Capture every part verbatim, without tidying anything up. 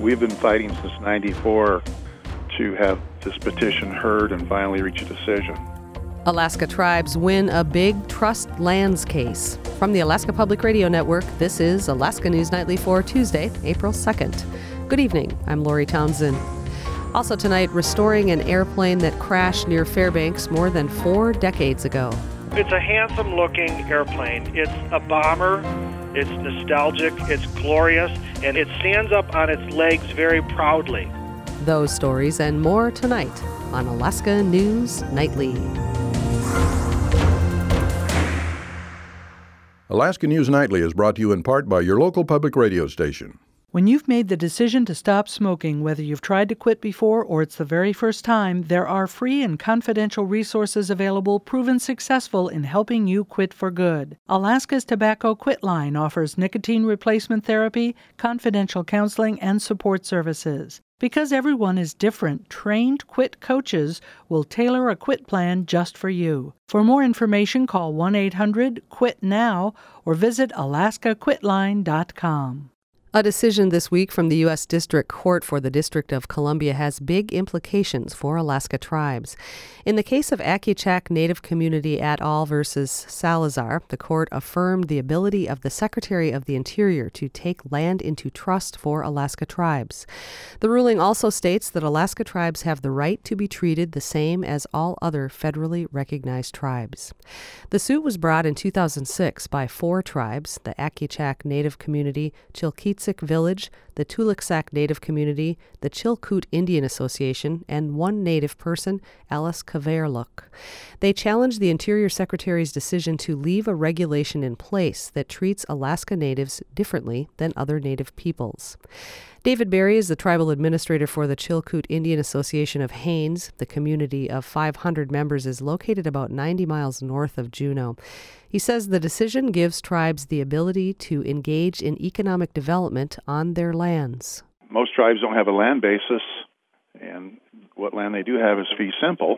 We've been fighting since ninety-four to have this petition heard and finally reach a decision. Alaska tribes win a big trust lands case. From the Alaska Public Radio Network, this is Alaska News Nightly for Tuesday, April second. Good evening, I'm Lori Townsend. Also tonight, restoring an airplane that crashed near Fairbanks more than four decades ago. It's a handsome-looking airplane. It's a bomber. It's nostalgic. It's glorious. And it stands up on its legs very proudly. Those stories and more tonight on Alaska News Nightly. Alaska News Nightly is brought to you in part by your local public radio station. When you've made the decision to stop smoking, whether you've tried to quit before or it's the very first time, there are free and confidential resources available proven successful in helping you quit for good. Alaska's Tobacco Quit Line offers nicotine replacement therapy, confidential counseling, and support services. Because everyone is different, trained quit coaches will tailor a quit plan just for you. For more information, call one eight hundred quit now or visit alaska quit line dot com. A decision this week from the U S District Court for the District of Columbia has big implications for Alaska tribes. In the case of Accuchek Native Community et al. Versus Salazar, the court affirmed the ability of the Secretary of the Interior to take land into trust for Alaska tribes. The ruling also states that Alaska tribes have the right to be treated the same as all other federally recognized tribes. The suit was brought in two thousand six by four tribes: the Accuchek Native Community, Chilkitsik Village, the Tulaksak Native Community, the Chilkoot Indian Association, and one Native person, Alice Kaverluk. They challenged the Interior Secretary's decision to leave a regulation in place that treats Alaska Natives differently than other Native peoples. David Berry is the tribal administrator for the Chilkoot Indian Association of Haines. The community of five hundred members is located about ninety miles north of Juneau. He says the decision gives tribes the ability to engage in economic development on their lands. Most tribes don't have a land basis, and what land they do have is fee simple,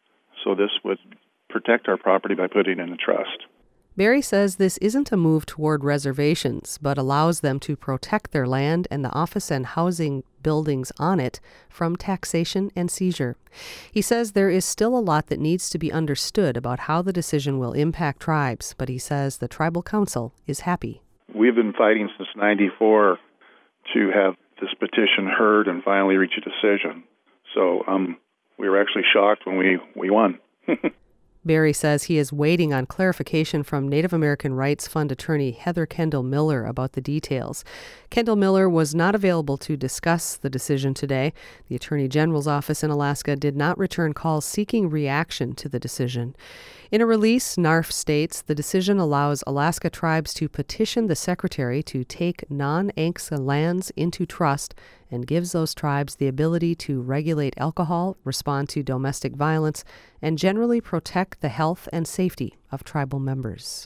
so this would protect our property by putting it in a trust. Berry says this isn't a move toward reservations, but allows them to protect their land and the office and housing buildings on it from taxation and seizure. He says there is still a lot that needs to be understood about how the decision will impact tribes, but he says the Tribal Council is happy. We've been fighting since ninety-four to have this petition heard and finally reach a decision. So um, we were actually shocked when we, we won. Berry says he is waiting on clarification from Native American Rights Fund attorney Heather Kendall Miller about the details. Kendall Miller was not available to discuss the decision today. The Attorney General's office in Alaska did not return calls seeking reaction to the decision. In a release, N A R F states the decision allows Alaska tribes to petition the Secretary to take non-A N C S A lands into trust and gives those tribes the ability to regulate alcohol, respond to domestic violence, and generally protect the health and safety of tribal members.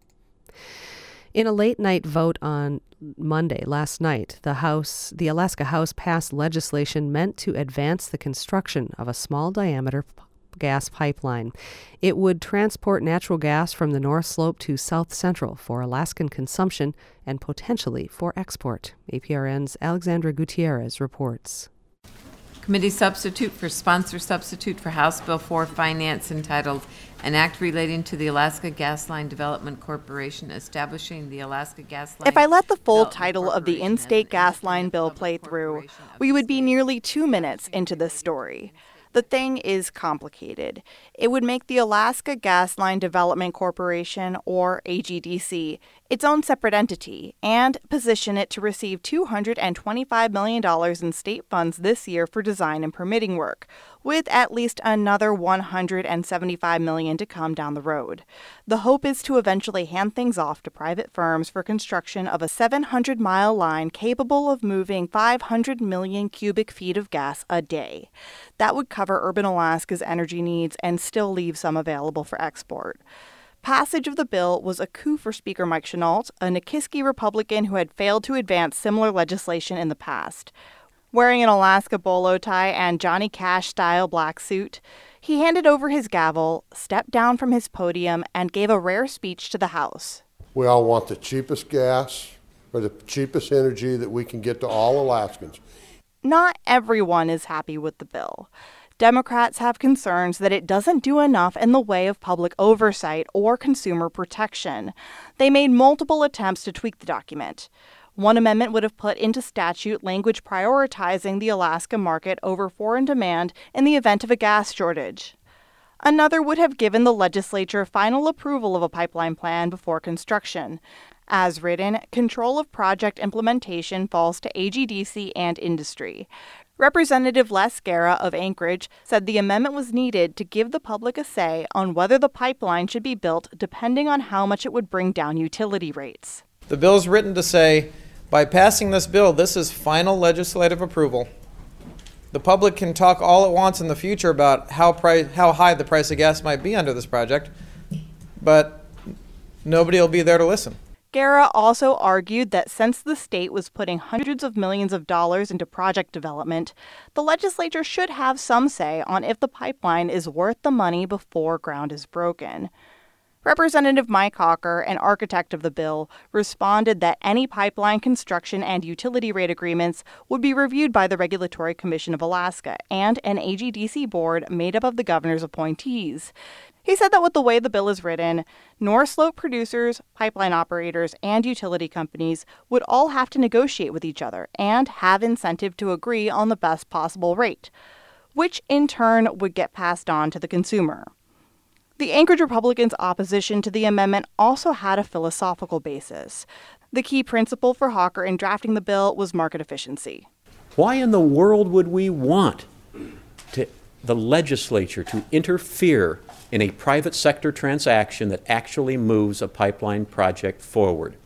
In a late-night vote on Monday, last night, the House, the Alaska House passed legislation meant to advance the construction of a small-diameter gas pipeline. It would transport natural gas from the North Slope to South Central for Alaskan consumption and potentially for export. A P R N's Alexandra Gutierrez reports. Committee substitute for sponsor substitute for House Bill four Finance entitled An Act Relating to the Alaska Gas Line Development Corporation Establishing the Alaska Gas Line. If I let the full title of the in-state gas line bill play through, we would be nearly two minutes into this story. The thing is complicated. It would make the Alaska Gas Line Development Corporation, or A G D C, its own separate entity, and position it to receive two hundred twenty-five million dollars in state funds this year for design and permitting work, with at least another one hundred seventy-five million dollars to come down the road. The hope is to eventually hand things off to private firms for construction of a seven hundred mile line capable of moving five hundred million cubic feet of gas a day. That would cover urban Alaska's energy needs and still leave some available for export. Passage of the bill was a coup for Speaker Mike Chenault, a Nikiski Republican who had failed to advance similar legislation in the past. Wearing an Alaska bolo tie and Johnny Cash-style black suit, he handed over his gavel, stepped down from his podium, and gave a rare speech to the House. We all want the cheapest gas or the cheapest energy that we can get to all Alaskans. not everyone is happy with the bill. Democrats have concerns that it doesn't do enough in the way of public oversight or consumer protection. They made multiple attempts to tweak the document. One amendment would have put into statute language prioritizing the Alaska market over foreign demand in the event of a gas shortage. Another would have given the legislature final approval of a pipeline plan before construction. As written, control of project implementation falls to A G D C and industry. Representative Les Guerra of Anchorage said the amendment was needed to give the public a say on whether the pipeline should be built depending on how much it would bring down utility rates. The bill is written to say, by passing this bill, this is final legislative approval. The public can talk all it wants in the future about how price, how high the price of gas might be under this project, but nobody will be there to listen. Guerra also argued that since the state was putting hundreds of millions of dollars into project development, the legislature should have some say on if the pipeline is worth the money before ground is broken. Representative Mike Hawker, an architect of the bill, responded that any pipeline construction and utility rate agreements would be reviewed by the Regulatory Commission of Alaska and an A G D C board made up of the governor's appointees. He said that with the way the bill is written, North Slope producers, pipeline operators, and utility companies would all have to negotiate with each other and have incentive to agree on the best possible rate, which in turn would get passed on to the consumer. The Anchorage Republicans' opposition to the amendment also had a philosophical basis. The key principle for Hawker in drafting the bill was market efficiency. Why in the world would we want to, the legislature to interfere in a private sector transaction that actually moves a pipeline project forward?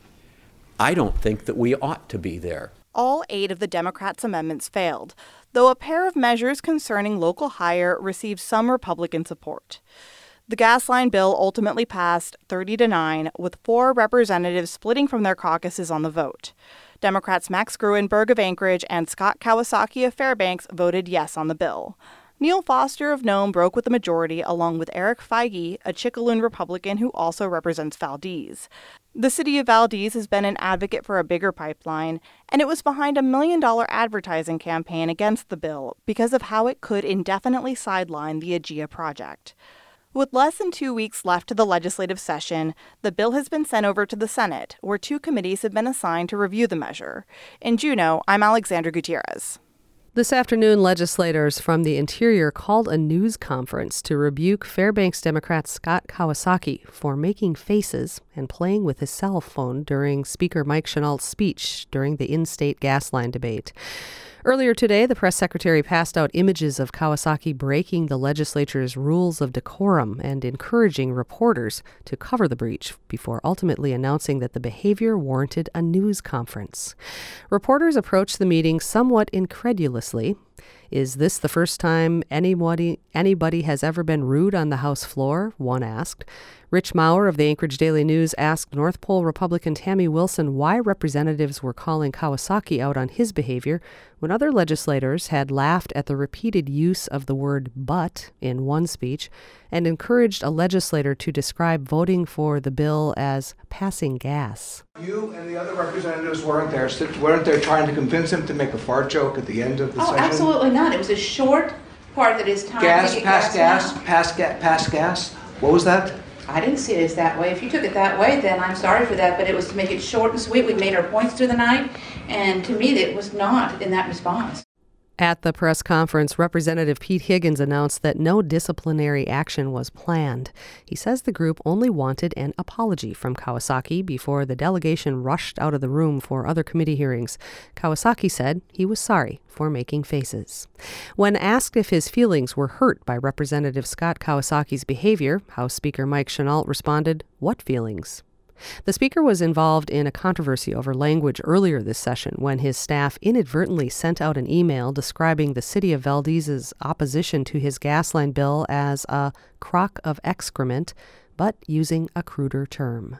I don't think that we ought to be there. All eight of the Democrats' amendments failed, though a pair of measures concerning local hire received some Republican support. The gas line bill ultimately passed thirty to nine, with four representatives splitting from their caucuses on the vote. Democrats Max Gruenberg of Anchorage and Scott Kawasaki of Fairbanks voted yes on the bill. Neil Foster of Nome broke with the majority, along with Eric Feige, a Chickaloon Republican who also represents Valdez. The city of Valdez has been an advocate for a bigger pipeline, and it was behind a million-dollar advertising campaign against the bill because of how it could indefinitely sideline the Aggia project. With less than two weeks left to the legislative session, the bill has been sent over to the Senate, where two committees have been assigned to review the measure. In Juneau, I'm Alexandra Gutierrez. This afternoon, legislators from the Interior called a news conference to rebuke Fairbanks Democrat Scott Kawasaki for making faces and playing with his cell phone during Speaker Mike Chenault's speech during the in-state gas line debate. Earlier today, the press secretary passed out images of Kawasaki breaking the legislature's rules of decorum and encouraging reporters to cover the breach before ultimately announcing that the behavior warranted a news conference. Reporters approached the meeting somewhat incredulously. Is this the first time anybody anybody has ever been rude on the House floor? One asked. Rich Maurer of the Anchorage Daily News asked North Pole Republican Tammy Wilson why representatives were calling Kawasaki out on his behavior when other legislators had laughed at the repeated use of the word but in one speech and encouraged a legislator to describe voting for the bill as passing gas. You and the other representatives weren't there, weren't there trying to convince him to make a fart joke at the end of the oh, session? Oh, absolutely not. It was a short part that is time gas, to get pass gas, gas, pass gas, pass gas. What was that? I didn't see it as that way. If you took it that way, then I'm sorry for that, but it was to make it short and sweet. We made our points through the night, and to me, it was not in that response. At the press conference, Representative Pete Higgins announced that no disciplinary action was planned. He says the group only wanted an apology from Kawasaki before the delegation rushed out of the room for other committee hearings. Kawasaki said he was sorry for making faces. When asked if his feelings were hurt by Representative Scott Kawasaki's behavior, House Speaker Mike Chenault responded, "What feelings?" The Speaker was involved in a controversy over language earlier this session when his staff inadvertently sent out an email describing the city of Valdez's opposition to his gas line bill as a crock of excrement, but using a cruder term.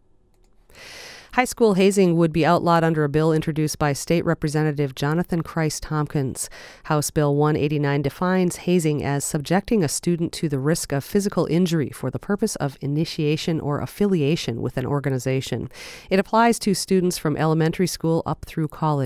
High school hazing would be outlawed under a bill introduced by State Representative Jonathan Christ Tompkins. House Bill one eighty-nine defines hazing as subjecting a student to the risk of physical injury for the purpose of initiation or affiliation with an organization. It applies to students from elementary school up through college.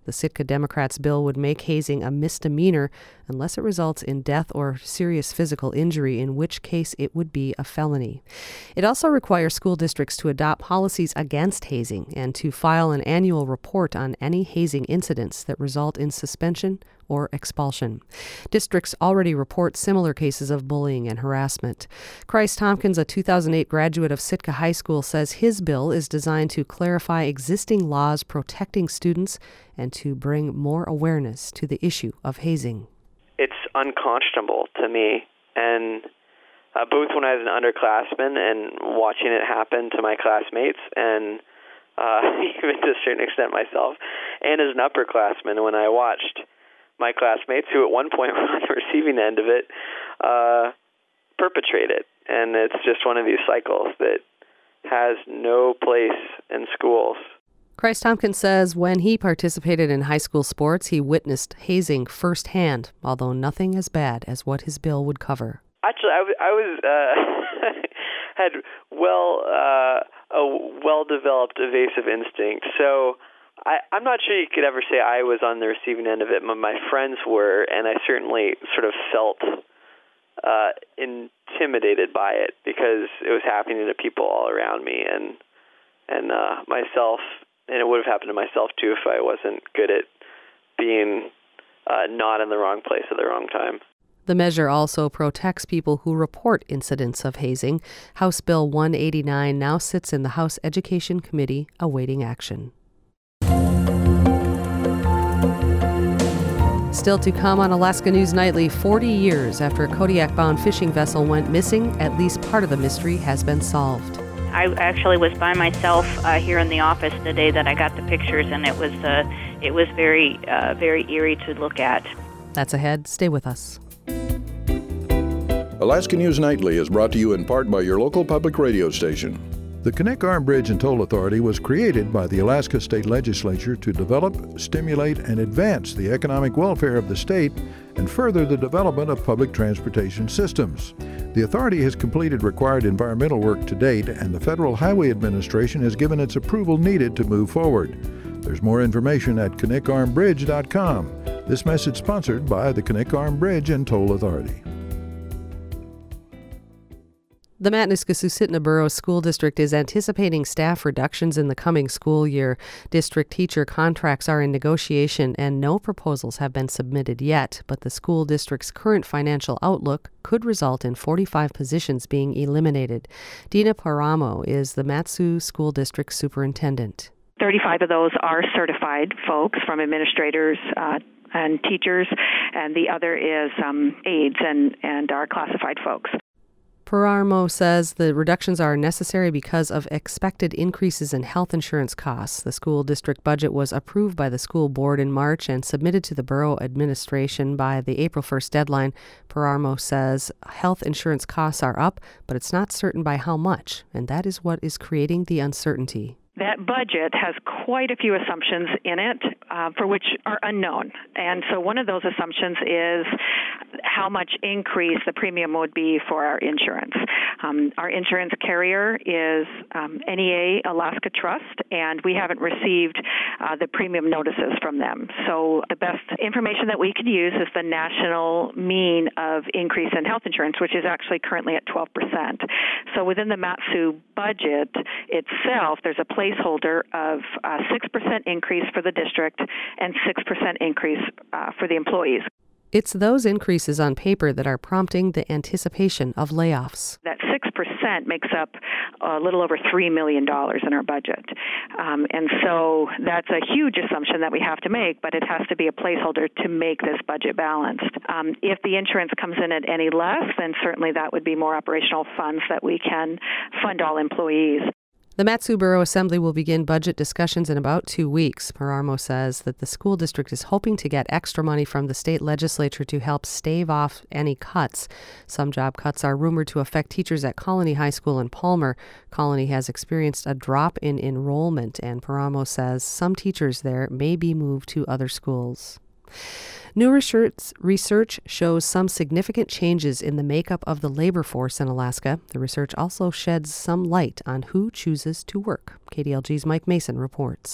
The Sitka Democrats' bill would make hazing a misdemeanor unless it results in death or serious physical injury, in which case it would be a felony. It also requires school districts to adopt policies against hazing and to file an annual report on any hazing incidents that result in suspension or expulsion. Districts already report similar cases of bullying and harassment. Christ Tompkins, a two thousand eight graduate of Sitka High School, says his bill is designed to clarify existing laws protecting students and to bring more awareness to the issue of hazing. It's unconscionable to me, and uh, both when I was an underclassman and watching it happen to my classmates, and uh, even to a certain extent myself, and as an upperclassman when I watched my classmates, who at one point were on the receiving end of it, uh, perpetrate it. And it's just one of these cycles that has no place in schools. Christ Tompkins says when he participated in high school sports, he witnessed hazing firsthand, although nothing as bad as what his bill would cover. Actually, I, w- I was uh, had well uh, a well-developed evasive instinct, so I, I'm not sure you could ever say I was on the receiving end of it. My, my friends were, and I certainly sort of felt uh, intimidated by it because it was happening to people all around me, and and uh, myself, and it would have happened to myself too if I wasn't good at being uh, not in the wrong place at the wrong time. The measure also protects people who report incidents of hazing. House Bill one eighty-nine now sits in the House Education Committee awaiting action. Still to come on Alaska News Nightly, forty years after a Kodiak-bound fishing vessel went missing, at least part of the mystery has been solved. I actually was by myself uh, here in the office the day that I got the pictures, and it was uh, it was very, uh, very eerie to look at. That's ahead. Stay with us. Alaska News Nightly is brought to you in part by your local public radio station. The Knik Arm Bridge and Toll Authority was created by the Alaska State Legislature to develop, stimulate, and advance the economic welfare of the state and further the development of public transportation systems. The authority has completed required environmental work to date, and the Federal Highway Administration has given its approval needed to move forward. There's more information at knik arm bridge dot com. This message sponsored by the Knik Arm Bridge and Toll Authority. The Matanuska-Susitna Borough School District is anticipating staff reductions in the coming school year. District teacher contracts are in negotiation and no proposals have been submitted yet, but the school district's current financial outlook could result in forty-five positions being eliminated. Dina Paramo is the Mat-Su School District superintendent. thirty-five of those are certified folks, from administrators uh, and teachers, and the other is um, aides and, and our classified folks. Paramo says the reductions are necessary because of expected increases in health insurance costs. The school district budget was approved by the school board in March and submitted to the borough administration by the April first deadline. Paramo says health insurance costs are up, but it's not certain by how much, and that is what is creating the uncertainty. That budget has quite a few assumptions in it uh, for which are unknown. And so one of those assumptions is how much increase the premium would be for our insurance. Um, our insurance carrier is um, N E A Alaska Trust, and we haven't received uh, the premium notices from them. So the best information that we could use is the national mean of increase in health insurance, which is actually currently at twelve percent. So within the Mat-Su budget itself, there's a placeholder of uh, six percent increase for the district and six percent increase uh, for the employees. It's those increases on paper that are prompting the anticipation of layoffs. That six percent makes up a little over three million dollars in our budget. Um, and so that's a huge assumption that we have to make, but it has to be a placeholder to make this budget balanced. Um, if the insurance comes in at any less, then certainly that would be more operational funds that we can fund all employees. The Mat-Su Borough Assembly will begin budget discussions in about two weeks. Paramo says that the school district is hoping to get extra money from the state legislature to help stave off any cuts. Some job cuts are rumored to affect teachers at Colony High School in Palmer. Colony has experienced a drop in enrollment, and Paramo says some teachers there may be moved to other schools. New research, research shows some significant changes in the makeup of the labor force in Alaska. The research also sheds some light on who chooses to work. K D L G's Mike Mason reports.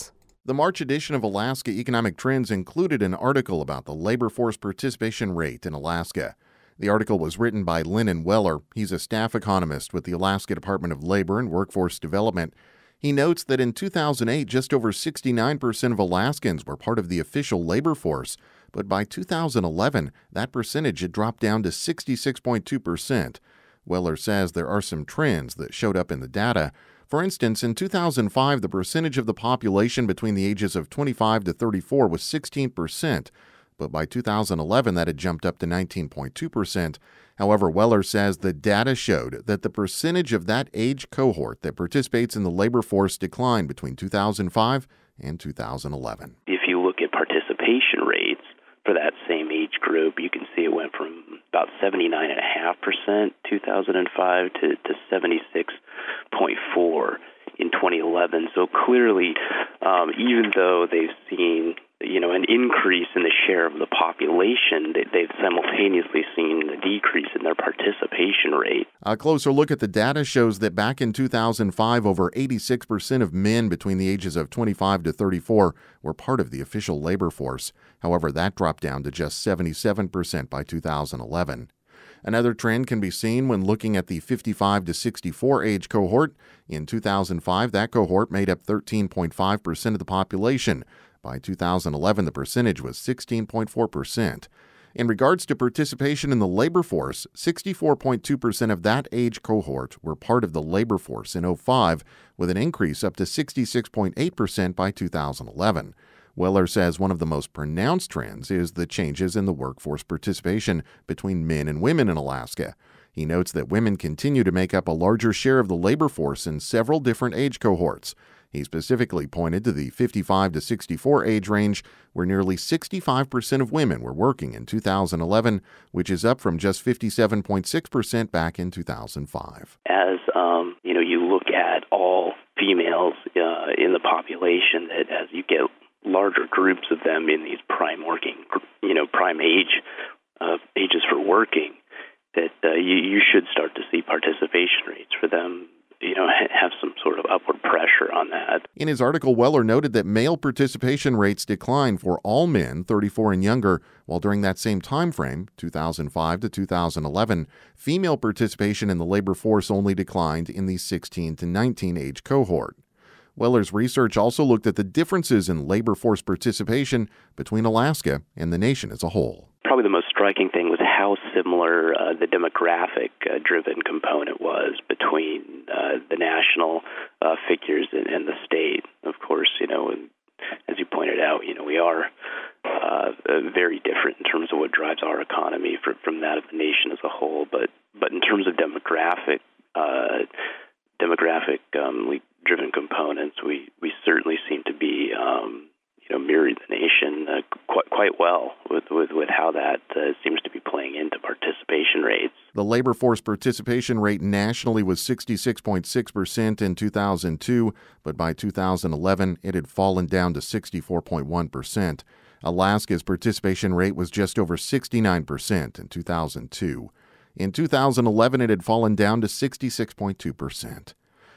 The March edition of Alaska Economic Trends included an article about the labor force participation rate in Alaska. The article was written by Lennon Weller. He's a staff economist with the Alaska Department of Labor and Workforce Development. He notes that in two thousand eight, just over sixty-nine percent of Alaskans were part of the official labor force, but by two thousand eleven, that percentage had dropped down to sixty-six point two percent. Weller says there are some trends that showed up in the data. For instance, in two thousand five, the percentage of the population between the ages of twenty-five to thirty-four was sixteen percent, but by two thousand eleven that had jumped up to nineteen point two percent. However, Weller says the data showed that the percentage of that age cohort that participates in the labor force declined between two thousand five and two thousand eleven. If you look at participation rates for that same age group, you can see it went from about seventy-nine point five percent two thousand five to, to seventy-six point four in twenty eleven. So clearly, um, even though they've seen you know, an increase in the share of the population, they, they've simultaneously seen a decrease in their participation rate. A closer look at the data shows that back in two thousand five, over eighty-six percent of men between the ages of twenty-five to thirty-four were part of the official labor force. However, that dropped down to just seventy-seven percent by two thousand eleven. Another trend can be seen when looking at the fifty-five to sixty-four age cohort. In two thousand five, that cohort made up thirteen point five percent of the population. By two thousand eleven, the percentage was sixteen point four percent. In regards to participation in the labor force, sixty-four point two percent of that age cohort were part of the labor force in oh five, with an increase up to sixty-six point eight percent by two thousand eleven. Weller says one of the most pronounced trends is the changes in the workforce participation between men and women in Alaska. He notes that women continue to make up a larger share of the labor force in several different age cohorts. He specifically pointed to the fifty-five to sixty-four age range, where nearly sixty-five percent of women were working in two thousand eleven, which is up from just fifty-seven point six percent back in two thousand five. As um, you know, you look at all females uh, in the population, that as you get larger groups of them in these prime working, you know, prime age uh, ages for working, that uh, you, you should start to see participation rates for them, you know, have some sort of upward pressure on that. In his article, Weller noted that male participation rates declined for all men thirty-four and younger, while during that same time frame, two thousand five to two thousand eleven, female participation in the labor force only declined in the sixteen to nineteen age cohort. Weller's research also looked at the differences in labor force participation between Alaska and the nation as a whole. Probably the most striking thing was how similar uh, the demographic-driven uh, component was between uh, the national uh, figures and, and the state. Of course, you know, and as you pointed out, you know, we are uh, very different in terms of what drives our economy for, from that of the nation as a whole. But but in terms of demographic uh, demographic-driven um, components, we, we certainly seem to be um, you know, mirrored the nation uh, quite quite well with, with, with how that uh, seems to be playing into participation rates. The labor force participation rate nationally was sixty-six point six percent in two thousand two, but by two thousand eleven it had fallen down to sixty-four point one percent. Alaska's participation rate was just over sixty-nine percent in two thousand two. In two thousand eleven it had fallen down to sixty-six point two percent.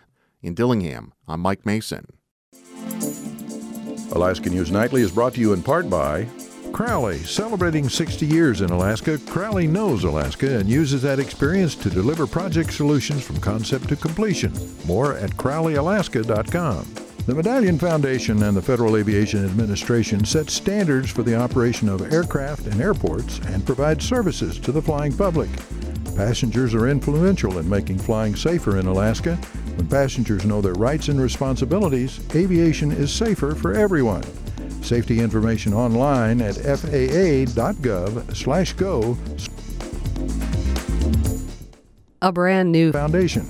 In Dillingham, I'm Mike Mason. Alaska News Nightly is brought to you in part by Crowley. Celebrating sixty years in Alaska, Crowley knows Alaska and uses that experience to deliver project solutions from concept to completion. More at crowley alaska dot com. The Medallion Foundation and the Federal Aviation Administration set standards for the operation of aircraft and airports and provide services to the flying public. Passengers are influential in making flying safer in Alaska. When passengers know their rights and responsibilities, aviation is safer for everyone. Safety information online at f a a dot gov slash go. A brand new foundation.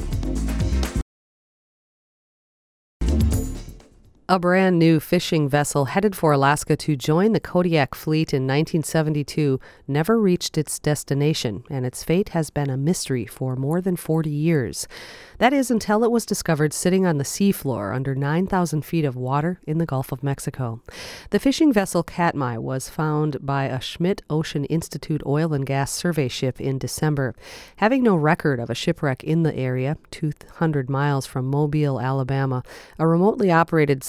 A brand new fishing vessel headed for Alaska to join the Kodiak fleet in nineteen seventy-two never reached its destination, and its fate has been a mystery for more than forty years. That is, until it was discovered sitting on the seafloor under nine thousand feet of water in the Gulf of Mexico. The fishing vessel Katmai was found by a Schmidt Ocean Institute oil and gas survey ship in December. Having no record of a shipwreck in the area, two hundred miles from Mobile, Alabama, a remotely operated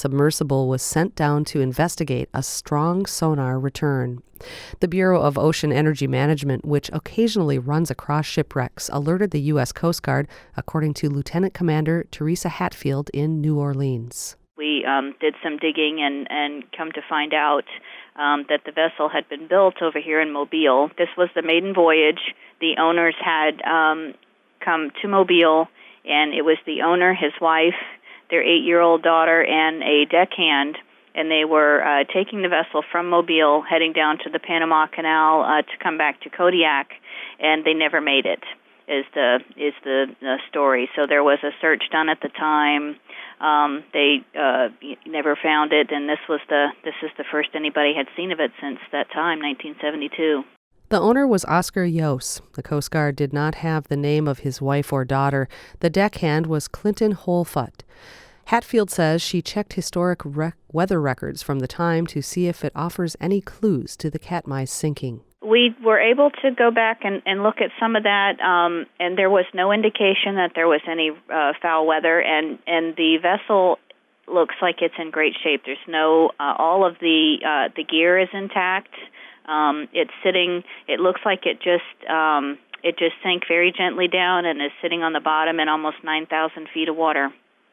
submersible was sent down to investigate a strong sonar return. The Bureau of Ocean Energy Management, which occasionally runs across shipwrecks, alerted the U S Coast Guard, according to Lieutenant Commander Teresa Hatfield in New Orleans. We um, did some digging and, and come to find out um, that the vessel had been built over here in Mobile. This was the maiden voyage. The owners had um, come to Mobile, and it was the owner, his wife, their eight-year-old daughter, and a deckhand, and they were uh, taking the vessel from Mobile, heading down to the Panama Canal uh, to come back to Kodiak, and they never made it, is the is the, the story. So there was a search done at the time. Um, they uh, never found it, and this was the this is the first anybody had seen of it since that time, nineteen seventy-two. The owner was Oscar Yos. The Coast Guard did not have the name of his wife or daughter. The deckhand was Clinton Holfoot. Hatfield says she checked historic rec- weather records from the time to see if it offers any clues to the Katmai's sinking. We were able to go back and, and look at some of that, um, and there was no indication that there was any uh, foul weather, and, and the vessel looks like it's in great shape. There's no, uh, all of the uh, the gear is intact. Um, it's sitting, it looks like it just, um, it just sank very gently down and is sitting on the bottom in almost nine thousand feet of water.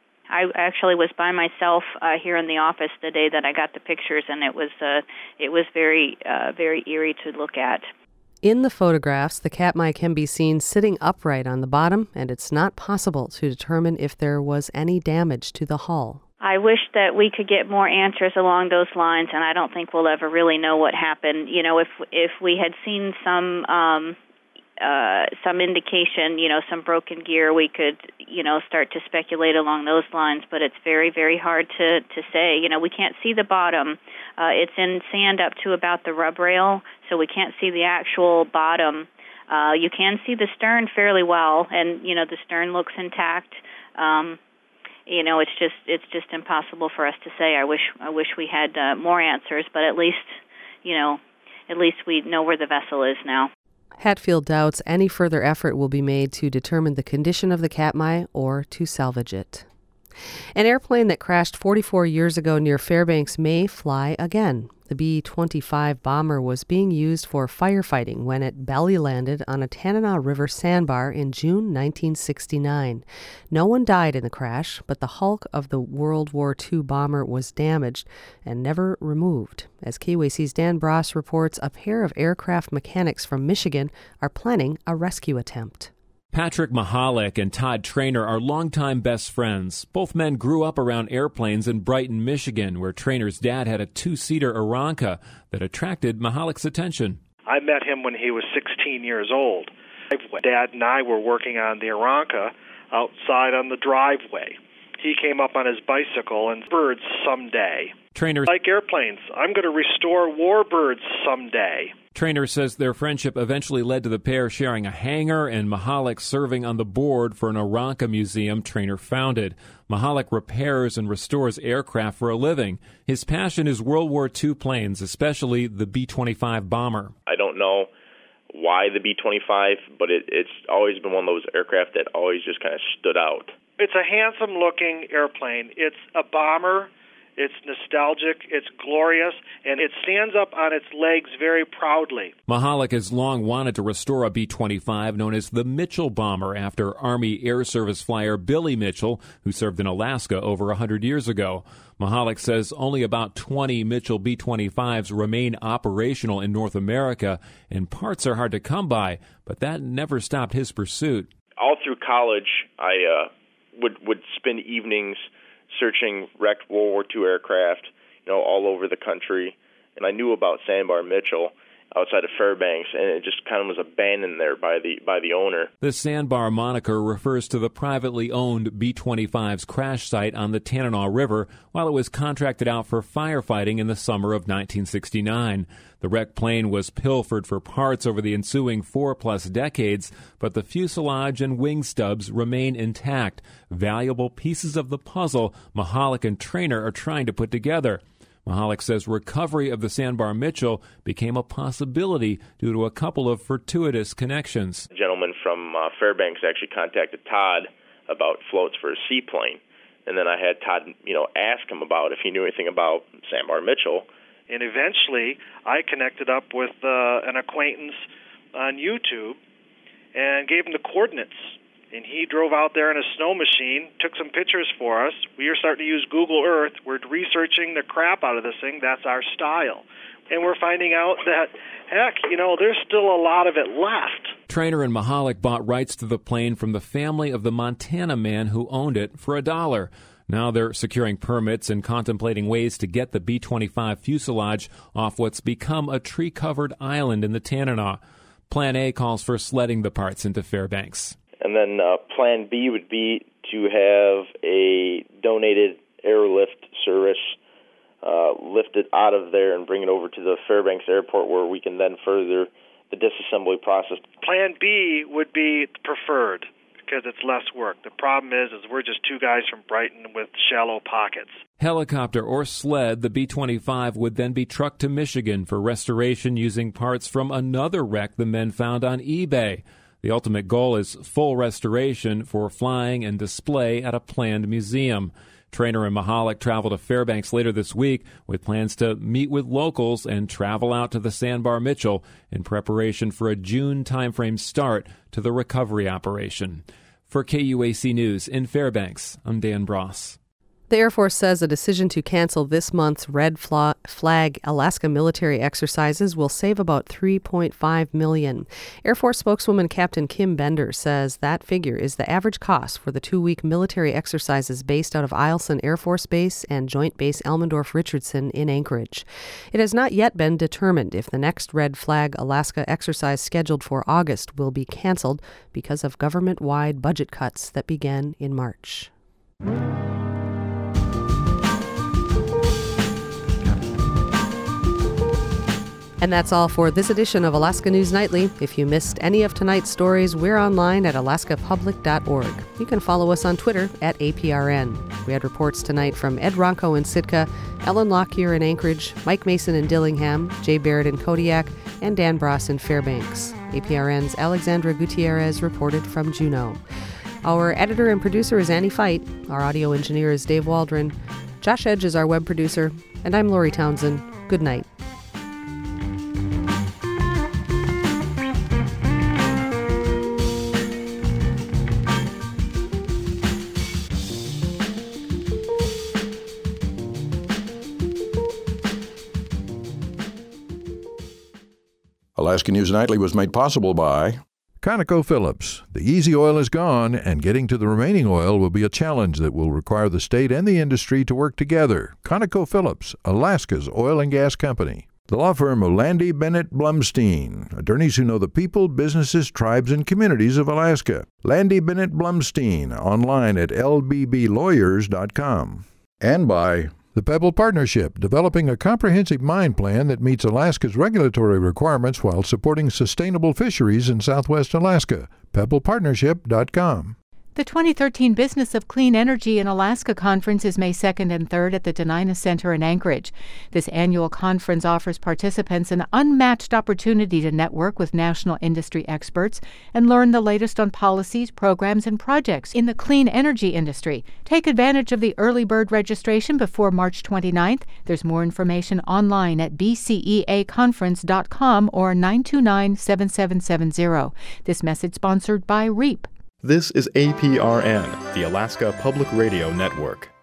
I actually was by myself uh, here in the office the day that I got the pictures, and it was uh, it was very uh, very eerie to look at. In the photographs, the Katmai can be seen sitting upright on the bottom, and it's not possible to determine if there was any damage to the hull. I wish that we could get more answers along those lines, and I don't think we'll ever really know what happened. You know, if if we had seen some um, uh, some indication, you know, some broken gear, we could, you know, start to speculate along those lines. But it's very, very hard to to say. You know, we can't see the bottom. Uh, it's in sand up to about the rub rail, so we can't see the actual bottom. Uh, you can see the stern fairly well, and you know, the stern looks intact. Um, You know, it's just it's just impossible for us to say. I wish I wish we had uh, more answers, but at least, you know, at least we know where the vessel is now. Hatfield doubts any further effort will be made to determine the condition of the Katmai or to salvage it. An airplane that crashed forty-four years ago near Fairbanks may fly again. The B twenty-five bomber was being used for firefighting when it belly landed on a Tanana River sandbar in June nineteen sixty-nine. No one died in the crash, but the hulk of the World War Two bomber was damaged and never removed. As K W A C's Dan Bross reports, a pair of aircraft mechanics from Michigan are planning a rescue attempt. Patrick Mahalik and Todd Trainer are longtime best friends. Both men grew up around airplanes in Brighton, Michigan, where Trainer's dad had a two-seater Aeronca that attracted Mahalik's attention. I met him when he was sixteen years old. Dad and I were working on the Aeronca outside on the driveway. He came up on his bicycle and birds someday. Trainer, like airplanes, I'm going to restore warbirds someday. Trainer says their friendship eventually led to the pair sharing a hangar and Mahalik serving on the board for an Aeronca museum Trainer founded. Mahalik repairs and restores aircraft for a living. His passion is World War Two planes, especially the B twenty-five bomber. I don't know why the B twenty-five, but it, it's always been one of those aircraft that always just kind of stood out. It's a handsome-looking airplane. It's a bomber. It's nostalgic, it's glorious, and it stands up on its legs very proudly. Mahalik has long wanted to restore a B twenty-five known as the Mitchell bomber after Army Air Service flyer Billy Mitchell, who served in Alaska over one hundred years ago. Mahalik says only about twenty Mitchell B twenty-fives remain operational in North America, and parts are hard to come by, but that never stopped his pursuit. All through college, I uh, would, would spend evenings searching wrecked World War Two aircraft, you know, all over the country. And I knew about Sandbar Mitchell outside of Fairbanks, and it just kind of was abandoned there by the by the owner. The Sandbar moniker refers to the privately owned B twenty-five's crash site on the Tanana River while it was contracted out for firefighting in the summer of nineteen sixty-nine. The wrecked plane was pilfered for parts over the ensuing four-plus decades, but the fuselage and wing stubs remain intact, valuable pieces of the puzzle Mahalik and Trainer are trying to put together. Mahalik says recovery of the Sandbar Mitchell became a possibility due to a couple of fortuitous connections. A gentleman from uh, Fairbanks actually contacted Todd about floats for a seaplane. And then I had Todd, you know, ask him about if he knew anything about Sandbar Mitchell. And eventually, I connected up with uh, an acquaintance on YouTube and gave him the coordinates. And he drove out there in a snow machine, took some pictures for us. We are starting to use Google Earth. We're researching the crap out of this thing. That's our style. And we're finding out that, heck, you know, there's still a lot of it left. Trainer and Mahalik bought rights to the plane from the family of the Montana man who owned it for a dollar. Now they're securing permits and contemplating ways to get the B twenty-five fuselage off what's become a tree-covered island in the Tanana. Plan A calls for sledding the parts into Fairbanks. And then uh, Plan B would be to have a donated airlift service uh, lift it out of there and bring it over to the Fairbanks Airport, where we can then further the disassembly process. Plan B would be preferred because it's less work. The problem is, is we're just two guys from Brighton with shallow pockets. Helicopter or sled, the B twenty-five would then be trucked to Michigan for restoration using parts from another wreck the men found on eBay. The ultimate goal is full restoration for flying and display at a planned museum. Trainer and Mahalik travel to Fairbanks later this week with plans to meet with locals and travel out to the Sandbar Mitchell in preparation for a June timeframe start to the recovery operation. For K U A C News in Fairbanks, I'm Dan Bross. The Air Force says a decision to cancel this month's Red Flag Alaska military exercises will save about three point five million dollars. Air Force spokeswoman Captain Kim Bender says that figure is the average cost for the two-week military exercises based out of Eielson Air Force Base and Joint Base Elmendorf-Richardson in Anchorage. It has not yet been determined if the next Red Flag Alaska exercise scheduled for August will be canceled because of government-wide budget cuts that began in March. And that's all for this edition of Alaska News Nightly. If you missed any of tonight's stories, we're online at alaska public dot org. You can follow us on Twitter at A P R N. We had reports tonight from Ed Ronco in Sitka, Ellen Lockyer in Anchorage, Mike Mason in Dillingham, Jay Barrett in Kodiak, and Dan Bross in Fairbanks. A P R N's Alexandra Gutierrez reported from Juneau. Our editor and producer is Annie Fight. Our audio engineer is Dave Waldron. Josh Edge is our web producer. And I'm Lori Townsend. Good night. Alaska News Nightly was made possible by ConocoPhillips. The easy oil is gone, and getting to the remaining oil will be a challenge that will require the state and the industry to work together. ConocoPhillips, Alaska's oil and gas company. The law firm of Landy Bennett Blumstein, attorneys who know the people, businesses, tribes, and communities of Alaska. Landy Bennett Blumstein, online at L B B lawyers dot com. And by the Pebble Partnership, developing a comprehensive mine plan that meets Alaska's regulatory requirements while supporting sustainable fisheries in southwest Alaska. pebble partnership dot com. The twenty thirteen Business of Clean Energy in Alaska Conference is May second and third at the Denina Center in Anchorage. This annual conference offers participants an unmatched opportunity to network with national industry experts and learn the latest on policies, programs, and projects in the clean energy industry. Take advantage of the early bird registration before March twenty-ninth. There's more information online at b c e a conference dot com or nine two nine, seven seven seven zero. This message sponsored by REAP. This is A P R N, the Alaska Public Radio Network.